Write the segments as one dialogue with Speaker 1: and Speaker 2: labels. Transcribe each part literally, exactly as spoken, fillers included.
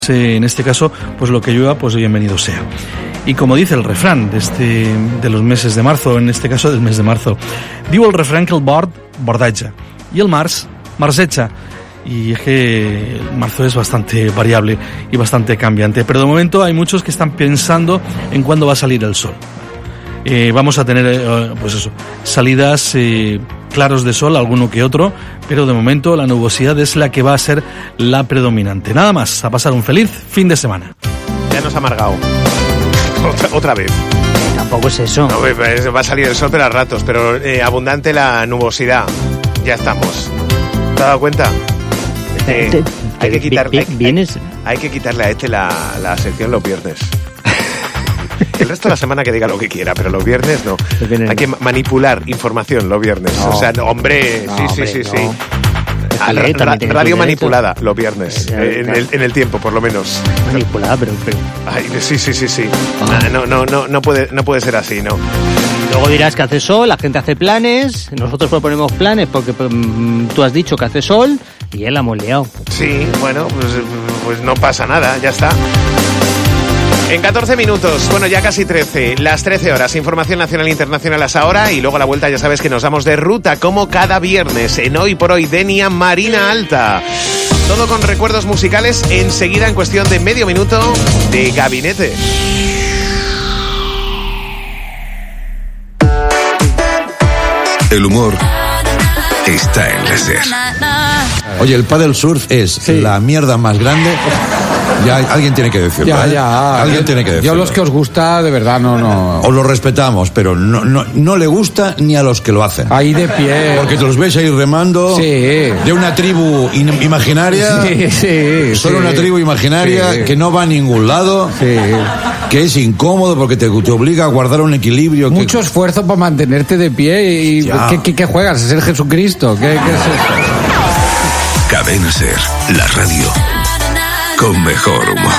Speaker 1: En este caso, pues lo que llueva, pues bienvenido sea. Y como dice el refrán de, este, de los meses de marzo, en este caso del mes de marzo, diu el refrán que el bord bordatja y el març marceja. Y es que el marzo es bastante variable y bastante cambiante, pero de momento hay muchos que están pensando en cuándo va a salir el sol. Eh, vamos a tener, eh, pues eso, salidas eh, claros de sol, alguno que otro, pero de momento la nubosidad es la que va a ser la predominante. Nada más, a pasar un feliz fin de semana.
Speaker 2: Ya nos ha amargado. Otra, otra vez.
Speaker 3: Tampoco es eso.
Speaker 2: No, va a salir el sol, pero a ratos, pero eh, abundante la nubosidad. Ya estamos. ¿Te has dado cuenta? Eh,
Speaker 3: te, te,
Speaker 2: hay, que quitar, hay,
Speaker 3: ¿vienes?
Speaker 2: Hay, hay que quitarle a este la, la sección los viernes. El resto de la semana que diga lo que quiera, pero los viernes no. Hay que manipular información los viernes. No. O sea, no, hombre, no, sí, hombre, sí, sí, no. sí. Ah, ra- ra- radio manipulada los viernes, eh, en, el, en el tiempo, por lo menos.
Speaker 3: Manipulada, pero... pero...
Speaker 2: Ay, sí, sí, sí, sí. Ah. No, no, no, no, puede, no puede ser así, ¿no?
Speaker 3: Luego dirás que hace sol, la gente hace planes, nosotros proponemos planes porque um, tú has dicho que hace sol y él la hemos liado.
Speaker 2: Sí, bueno, pues, pues no pasa nada, ya está. En catorce minutos, bueno, ya casi trece, las trece horas, información nacional e internacional a esa hora y luego a la vuelta ya sabes que nos damos de ruta como cada viernes en Hoy por Hoy Denia Marina Alta. Todo con recuerdos musicales enseguida en cuestión de medio minuto de Gabinete.
Speaker 4: El humor está en la SER.
Speaker 5: Oye, el paddle surf es sí. la mierda más grande. Ya alguien tiene que decirlo.
Speaker 6: Ya,
Speaker 5: ¿eh?
Speaker 6: ya.
Speaker 5: Alguien
Speaker 6: yo,
Speaker 5: tiene que decirlo.
Speaker 6: Yo los que os gusta, de verdad, no, no.
Speaker 5: Os lo respetamos, pero no, no, no le gusta ni a los que lo hacen.
Speaker 6: Ahí de pie.
Speaker 5: Porque te los ves ahí remando.
Speaker 6: Sí.
Speaker 5: De una tribu in- imaginaria.
Speaker 6: Sí, sí.
Speaker 5: Solo
Speaker 6: sí.
Speaker 5: una tribu imaginaria
Speaker 6: sí.
Speaker 5: que no va a ningún lado.
Speaker 6: Sí.
Speaker 5: Que es incómodo porque te, te obliga a guardar un equilibrio.
Speaker 6: Mucho que... esfuerzo para mantenerte de pie y. ¿Qué, qué, qué juegas? ¿A ser Jesucristo? ¿Qué, qué es esto?
Speaker 4: Cadena SER, la radio con mejor humor.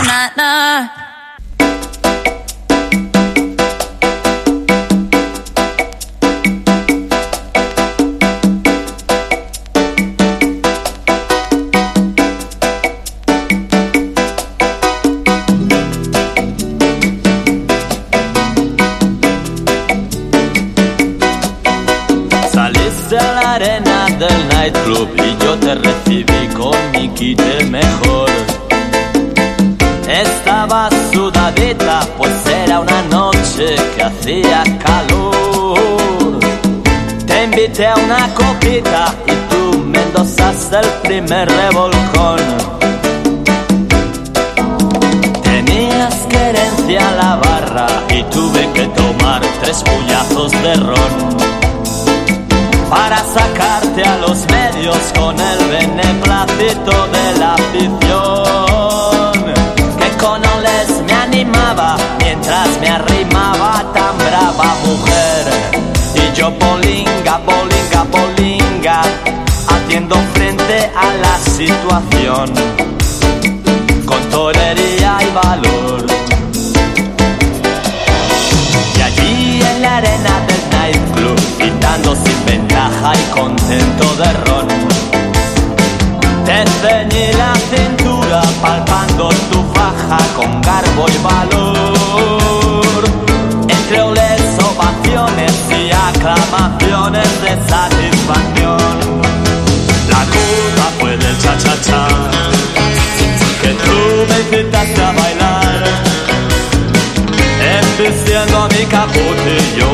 Speaker 7: Saliste a la arena del nightclub y yo te recibí con mi kit el mejor. Estaba sudadita, pues era una noche que hacía calor. Te invité a una copita y tú me endosaste el primer revolcón. Tenías querencia a la barra y tuve que tomar tres puñazos de ron para sacarte a los medios con el beneplácito de la afición, que con oles me animaba mientras me arrimaba tan brava mujer. Y yo polinga, polinga, polinga, haciendo frente a la situación con torería y valor. Y allí en la arena del nightclub, quitando sin ventaja y contento de ron, te ceñí la cintura palpando tu faja con garbo y valor. Entre oles, ovaciones y aclamaciones de satisfacción, la culpa fue del cha-cha-cha que tú me incitaste a bailar, embistiendo a mi capotillo